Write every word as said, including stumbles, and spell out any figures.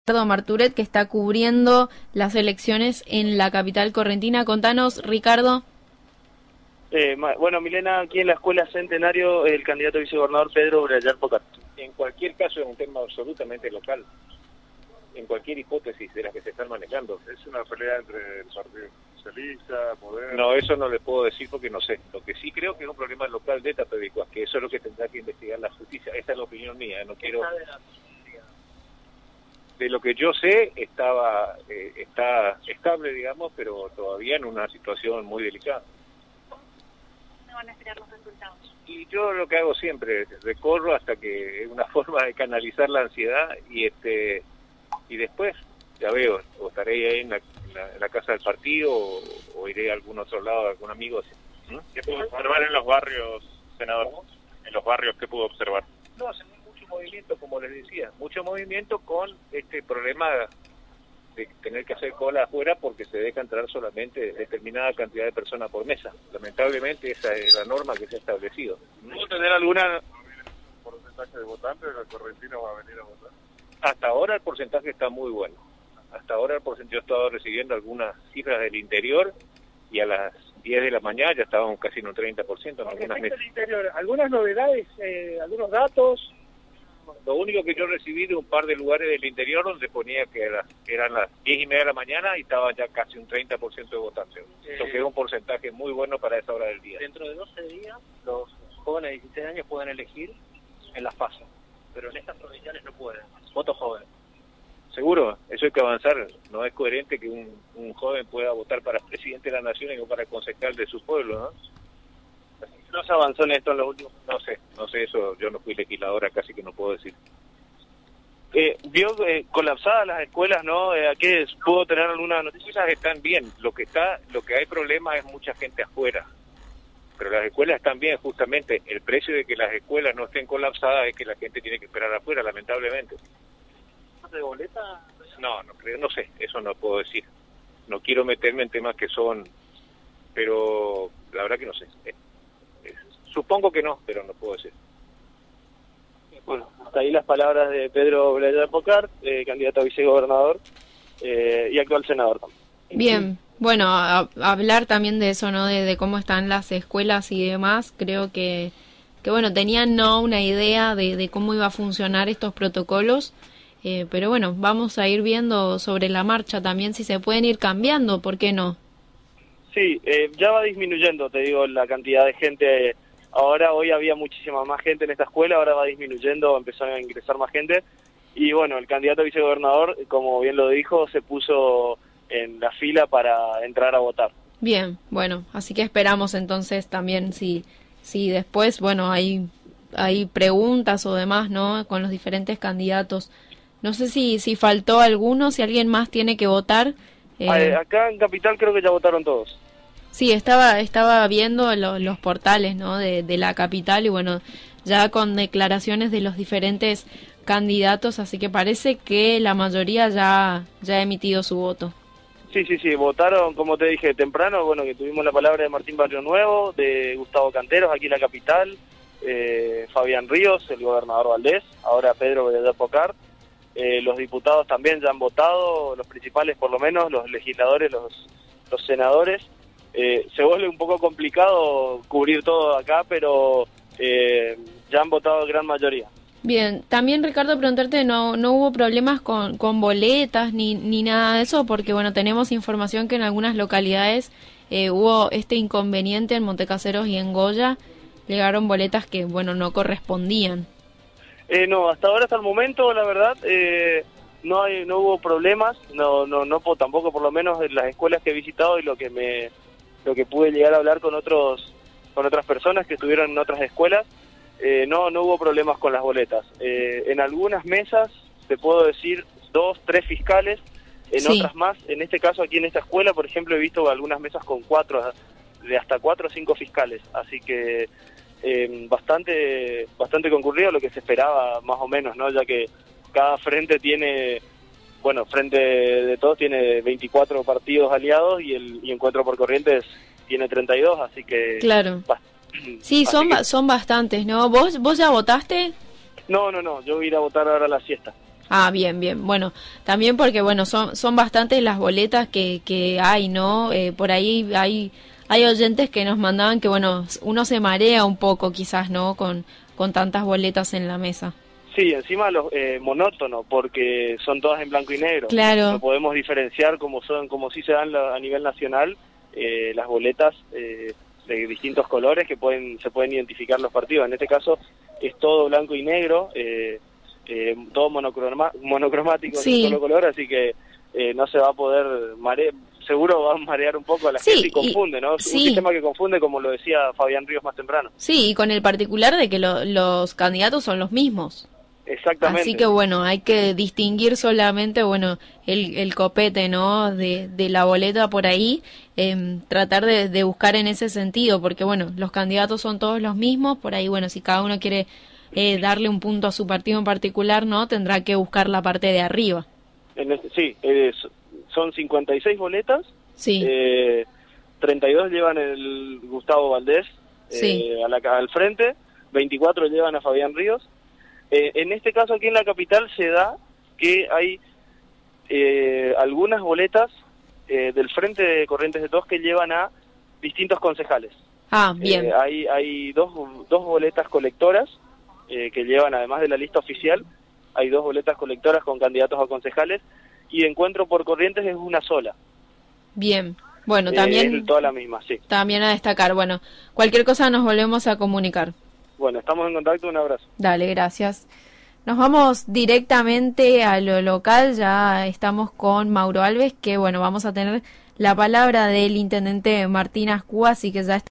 Ricardo Marturet, que está cubriendo las elecciones en la capital correntina. Contanos, Ricardo. Eh, bueno, Milena, aquí en la Escuela Centenario, el candidato a vicegobernador Pedro Brayar Pocar. En cualquier caso es un tema absolutamente local, en cualquier hipótesis de las que se están manejando. Es una pelea entre el Partido Socialista, Poder... No, eso no le puedo decir porque no sé. Lo que sí creo que es un problema local de Tapebicuas, que eso es lo que tendrá que investigar la justicia. Esta es la opinión mía, no quiero... De lo que yo sé, estaba eh, está estable, digamos, pero todavía en una situación muy delicada. ¿Dónde van a esperar los resultados? Y yo lo que hago siempre, recorro hasta que es una forma de canalizar la ansiedad y este y después ya veo, o estaré ahí en la, en la, en la casa del partido o, o iré a algún otro lado, a algún amigo. ¿Mm? ¿Qué pudo observar en los barrios, senador? En los barrios, ¿qué pudo observar? No, se mucho movimiento, como les decía, mucho movimiento con este problema de tener que hacer cola afuera porque se deja entrar solamente determinada cantidad de personas por mesa. Lamentablemente esa es la norma que se ha establecido. ¿Puedo tener alguna porcentaje de votantes de los correntinos va a venir a votar? Hasta ahora el porcentaje está muy bueno. Hasta ahora el porcentaje, yo he estado recibiendo algunas cifras del interior y a las diez de la mañana ya estábamos casi en un treinta por ciento en algunas mesas. ¿Algunas novedades, eh, algunos datos? Lo único que yo recibí de un par de lugares del interior donde ponía que, era, que eran las diez y media de la mañana y estaba ya casi un treinta por ciento de votación. Eh, Eso que es un porcentaje muy bueno para esa hora del día. Dentro de doce días, los jóvenes de dieciséis años pueden elegir en las PASO, pero en estas provinciales no pueden. Voto joven. Seguro, eso hay que avanzar. No es coherente que un, un joven pueda votar para presidente de la nación y no para concejal de su pueblo, ¿no? ¿No se avanzó en esto en los últimos? No sé, no sé eso, yo no fui legisladora, casi que no puedo decir. Eh, ¿Vio eh, colapsadas las escuelas, no? Eh, ¿A qué pudo tener alguna noticia? Esas están bien, lo que está, lo que hay problema es mucha gente afuera, pero las escuelas están bien, justamente el precio de que las escuelas no estén colapsadas es que la gente tiene que esperar afuera, lamentablemente. ¿De boleta? No, no creo, no sé, eso no puedo decir. No quiero meterme en temas que son, pero la verdad que no sé. Eh, eh, supongo que no, pero no puedo decir. Bueno, hasta ahí las palabras de Pedro Brayar Pocar, eh, candidato a vicegobernador eh, y actual senador también. Bien, bueno, a, a hablar también de eso, ¿no? De, de cómo están las escuelas y demás. Creo que, que bueno, tenían no una idea de, de cómo iba a funcionar estos protocolos, eh, pero bueno, vamos a ir viendo sobre la marcha también si se pueden ir cambiando, ¿por qué no? Sí, eh, ya va disminuyendo, te digo, la cantidad de gente. Ahora, hoy había muchísima más gente en esta escuela, ahora va disminuyendo, empezó a ingresar más gente. Y bueno, el candidato a vicegobernador, como bien lo dijo, se puso en la fila para entrar a votar. Bien, bueno, así que esperamos entonces también si, si después, bueno, hay, hay preguntas o demás, ¿no? Con los diferentes candidatos. No sé si, si faltó alguno, si alguien más tiene que votar. Eh... Acá en Capital creo que ya votaron todos. Sí, estaba estaba viendo lo, los portales, ¿no? de, de la capital y bueno, ya con declaraciones de los diferentes candidatos, así que parece que la mayoría ya, ya ha emitido su voto. Sí, sí, sí, votaron, como te dije, temprano, bueno, que tuvimos la palabra de Martín Barrio Nuevo, de Gustavo Canteros, aquí en la capital, eh, Fabián Ríos, el gobernador Valdés, ahora Pedro Brayar Pocar. Eh, los diputados también ya han votado, los principales por lo menos, los legisladores, los, los senadores. Eh, se vuelve un poco complicado cubrir todo acá, pero eh, ya han votado gran mayoría. Bien, también Ricardo, preguntarte, no no hubo problemas con, con boletas ni, ni nada de eso, porque bueno, tenemos información que en algunas localidades eh, hubo este inconveniente en Montecaseros y en Goya, llegaron boletas que bueno no correspondían. Eh, no, hasta ahora, hasta el momento, la verdad, eh, no hay, no hubo problemas, no, no, no, tampoco por lo menos en las escuelas que he visitado y lo que me, lo que pude llegar a hablar con otros, con otras personas que estuvieron en otras escuelas, eh, no, no hubo problemas con las boletas. Eh, en algunas mesas, te puedo decir, dos, tres fiscales, en sí. Otras más. En este caso, aquí en esta escuela, por ejemplo, he visto algunas mesas con cuatro, de hasta cuatro o cinco fiscales, así que Eh, bastante bastante concurrido, lo que se esperaba más o menos, ¿no? Ya que cada frente tiene, bueno, Frente de Todos tiene veinticuatro partidos aliados y el y Encuentro por Corrientes tiene treinta y dos, así que... Claro. Sí, son que, son bastantes, ¿no? ¿Vos vos ya votaste? No, no, no, yo voy a ir a votar ahora a la siesta. Ah, bien, bien. Bueno, también porque, bueno, son son bastantes las boletas que, que hay, ¿no? Eh, por ahí hay hay oyentes que nos mandaban que, bueno, uno se marea un poco quizás, ¿no? Con, con tantas boletas en la mesa. Sí, encima los eh, monótono, porque son todas en blanco y negro. Claro. No podemos diferenciar como son, como sí se dan la, a nivel nacional, eh, las boletas eh, de distintos colores que pueden se pueden identificar los partidos. En este caso es todo blanco y negro, eh, eh, todo monocroma, monocromático, Sí. de un solo color, así que eh, no se va a poder marear, seguro va a marear un poco a la Sí, gente y confunde, ¿no? sí. Un sistema que confunde, como lo decía Fabián Ríos más temprano. Sí, y con el particular de que lo- los candidatos son los mismos. Exactamente. Así que bueno, hay que distinguir solamente, bueno, el, el copete, ¿no? De, de la boleta por ahí, eh, tratar de, de buscar en ese sentido, porque bueno, los candidatos son todos los mismos, por ahí, bueno, si cada uno quiere eh, darle un punto a su partido en particular, ¿no? Tendrá que buscar la parte de arriba. En este, sí, eh, son cincuenta y seis boletas, Sí, eh, treinta y dos llevan el Gustavo Valdés eh, Sí. a la, al frente, veinticuatro llevan a Fabián Ríos. Eh, en este caso aquí en la capital se da que hay eh, algunas boletas eh, del Frente de Corrientes de Todos que llevan a distintos concejales. ah, bien, Eh, hay hay dos, dos boletas colectoras eh, que llevan, además de la lista oficial, hay dos boletas colectoras con candidatos a concejales, y Encuentro por Corrientes es una sola. bien. Bueno, Eh, también, es toda la misma, sí. también a destacar, bueno, cualquier cosa nos volvemos a comunicar. Bueno, estamos en contacto, un abrazo. Dale, gracias. Nos vamos directamente a lo local, ya estamos con Mauro Alves, que bueno, vamos a tener la palabra del intendente Martín Ascúa, así que ya está.